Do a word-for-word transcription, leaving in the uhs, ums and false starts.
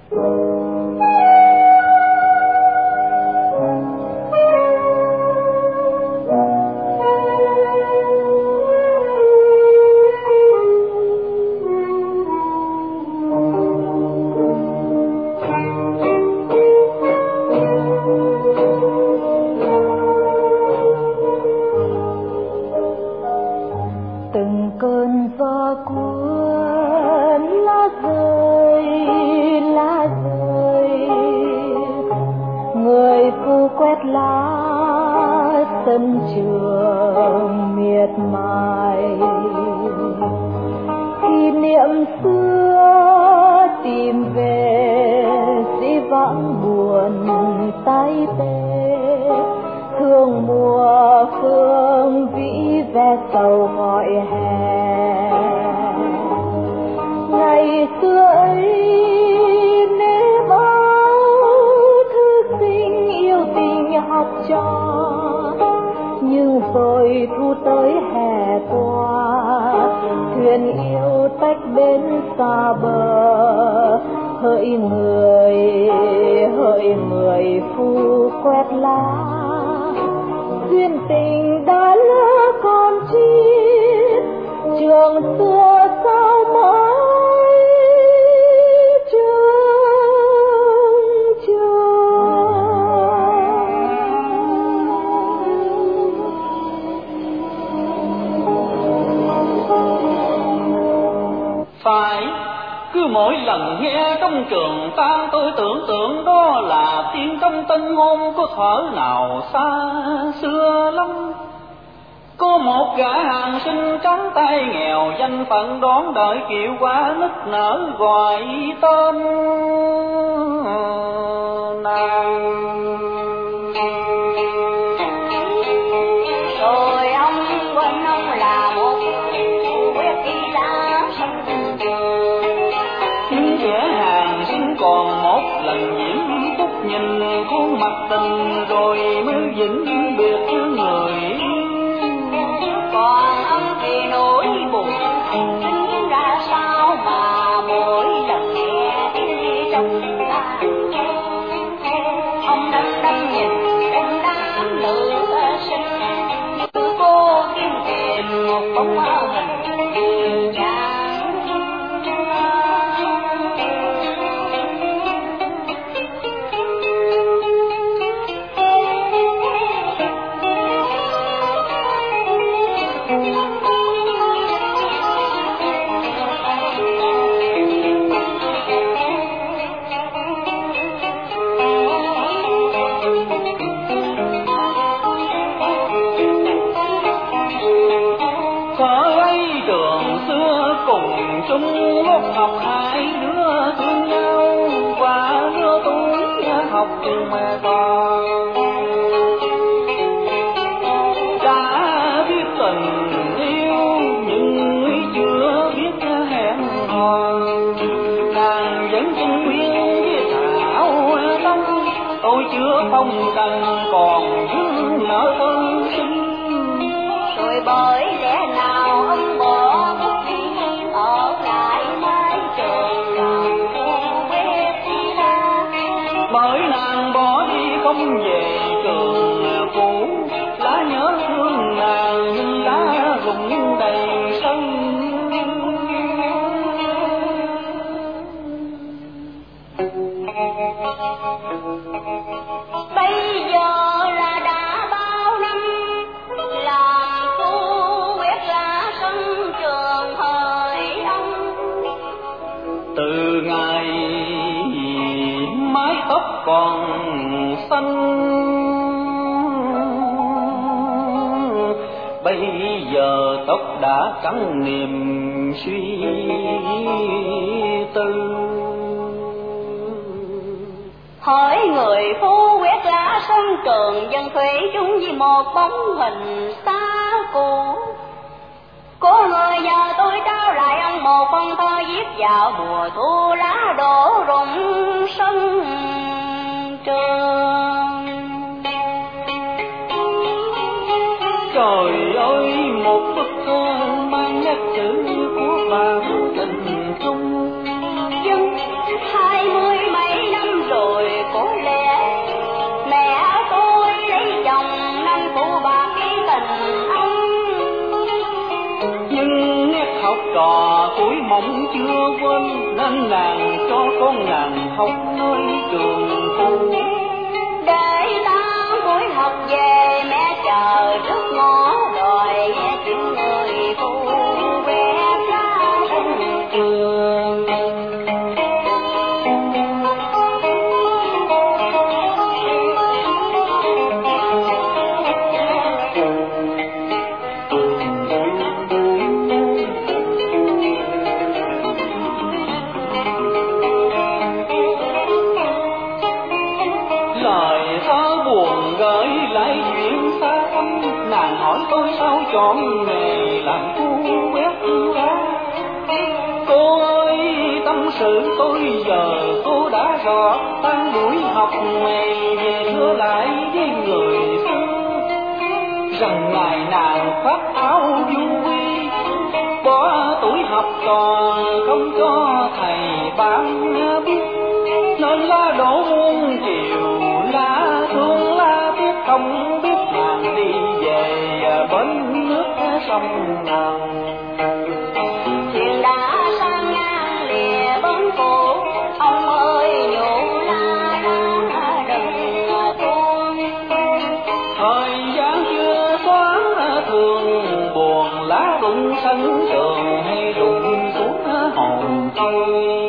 Cắn niềm suy tư. Hỏi người phu quét lá sân trường, dân thủy chung như một bóng hình xa cũ. Có người giờ tôi trao lại ông một phong thơ viết vào mùa thu, lá đổ rụng sân trường. Trời ơi, một bức thơ mang nét chữ của bà tình chung. Dân hai mươi trò tuổi mộng chưa quên, nên nàng cho con nàng học nơi trường phu. Để ta buổi học về mẹ chờ trước ngõ đòi nghe chuyện người phu vẽ ra sân trường. Nàng hỏi tôi sao chọn nghề làm phu quét lá. Cô ơi tâm sự tôi giờ cô đã rõ, tan buổi học ngày về thưa lại với người xưa, rằng ngày nàng khoác áo du quy, bỏ tuổi học trò không cho thầy ban biết, nên lá đổ muôn chiều lá thương lá tiếc không biết nàng đi về bên nước sông nào. Thuyền đã sang ngang lìa bến cũ, ông ơi nhủ la ta đừng buông. Thời gian chưa xóa thường buồn, lá rụng sân trường hay rụng xuống hồ trôi.